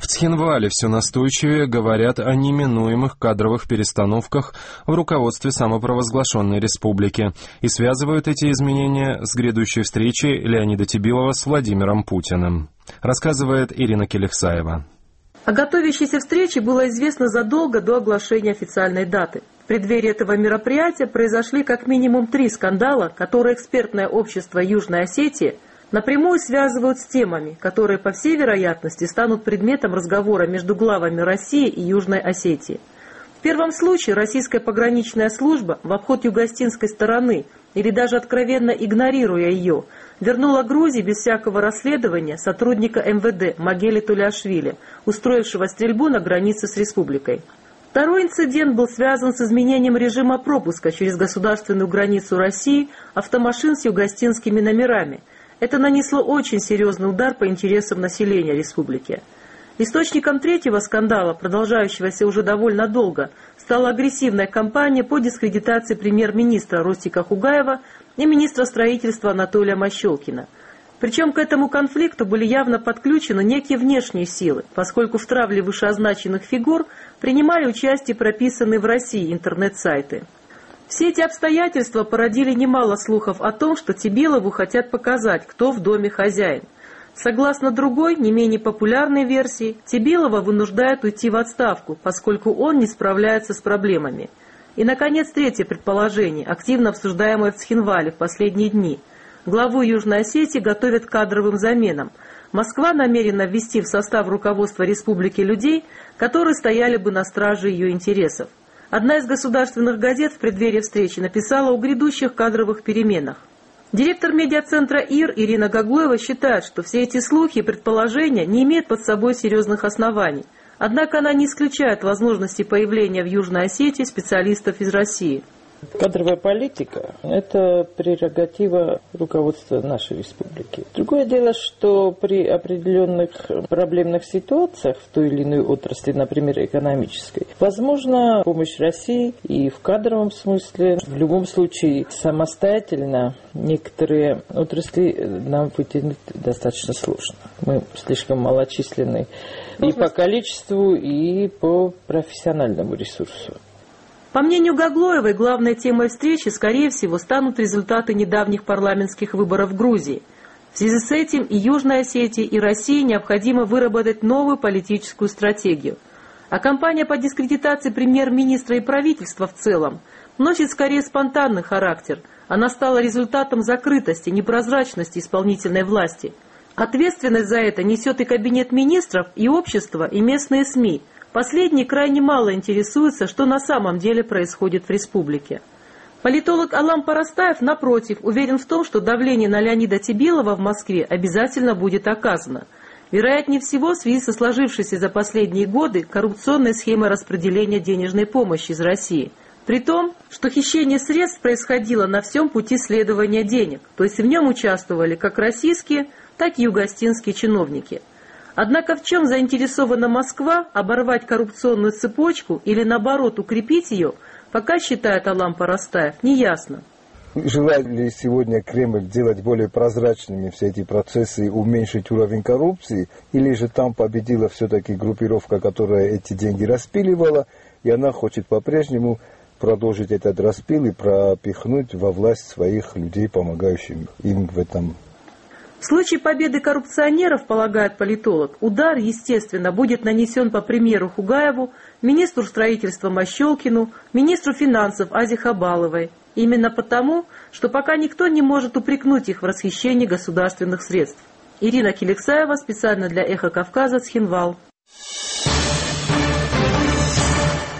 Цхинвале все настойчивее говорят о неминуемых кадровых перестановках в руководстве самопровозглашенной республики и связывают эти изменения с грядущей встречей Леонида Тебилова с Владимиром Путиным. Рассказывает Ирина Келехсаева. О готовящейся встрече было известно задолго до оглашения официальной даты. В преддверии этого мероприятия произошли как минимум 3 скандала, которые экспертное общество Южной Осетии напрямую связывают с темами, которые, по всей вероятности, станут предметом разговора между главами России и Южной Осетии. В первом случае российская пограничная служба в обход югостинской стороны, или даже откровенно игнорируя ее, вернула Грузии без всякого расследования сотрудника МВД Магели Туляшвили, устроившего стрельбу на границе с республикой. Второй инцидент был связан с изменением режима пропуска через государственную границу России автомашин с югостинскими номерами. Это нанесло очень серьезный удар по интересам населения республики. Источником третьего скандала, продолжающегося уже довольно долго, стала агрессивная кампания по дискредитации премьер-министра Ростика Хугаева и министра строительства Анатолия Мощелкина. Причем к этому конфликту были явно подключены некие внешние силы, поскольку в травле вышеозначенных фигур принимали участие прописанные в России интернет-сайты. Все эти обстоятельства породили немало слухов о том, что Тебилову хотят показать, кто в доме хозяин. Согласно другой, не менее популярной версии, Тебилова вынуждают уйти в отставку, поскольку он не справляется с проблемами. И, наконец, третье предположение, активно обсуждаемое в Цхинвале в последние дни. Главу Южной Осетии готовят к кадровым заменам. Москва намерена ввести в состав руководства республики людей, которые стояли бы на страже ее интересов. Одна из государственных газет в преддверии встречи написала о грядущих кадровых переменах. Директор медиацентра ИР Ирина Гаглоева считает, что все эти слухи и предположения не имеют под собой серьезных оснований. Однако она не исключает возможности появления в Южной Осетии специалистов из России. Кадровая политика – это прерогатива руководства нашей республики. Другое дело, что при определенных проблемных ситуациях в той или иной отрасли, например, экономической, возможна помощь России и в кадровом смысле. В любом случае, самостоятельно некоторые отрасли нам вытянуть достаточно сложно. Мы слишком малочисленны и по количеству, и по профессиональному ресурсу. По мнению Гаглоевой, главной темой встречи, скорее всего, станут результаты недавних парламентских выборов в Грузии. В связи с этим и Южной Осетии, и России необходимо выработать новую политическую стратегию. А кампания по дискредитации премьер-министра и правительства в целом носит скорее спонтанный характер. Она стала результатом закрытости, непрозрачности исполнительной власти. Ответственность за это несет и кабинет министров, и общество, и местные СМИ. Последние крайне мало интересуются, что на самом деле происходит в республике. Политолог Алам Парастаев, напротив, уверен в том, что давление на Леонида Тебилова в Москве обязательно будет оказано. Вероятнее всего, в связи со сложившейся за последние годы коррупционной схемой распределения денежной помощи из России. При том, что хищение средств происходило на всем пути следования денег, то есть в нем участвовали как российские, так и югостинские чиновники. Однако в чем заинтересована Москва оборвать коррупционную цепочку или наоборот укрепить ее, пока, считает Алам Парастаев, неясно. Желает ли сегодня Кремль делать более прозрачными все эти процессы и уменьшить уровень коррупции, или же там победила все-таки группировка, которая эти деньги распиливала, и она хочет по-прежнему продолжить этот распил и пропихнуть во власть своих людей, помогающих им в этом. В случае победы коррупционеров, полагает политолог, удар, естественно, будет нанесен по премьеру Хугаеву, министру строительства Мощелкину, министру финансов Азе Хабаловой. Именно потому, что пока никто не может упрекнуть их в расхищении государственных средств. Ирина Келехсаева, специально для «Эхо Кавказа», Цхинвал.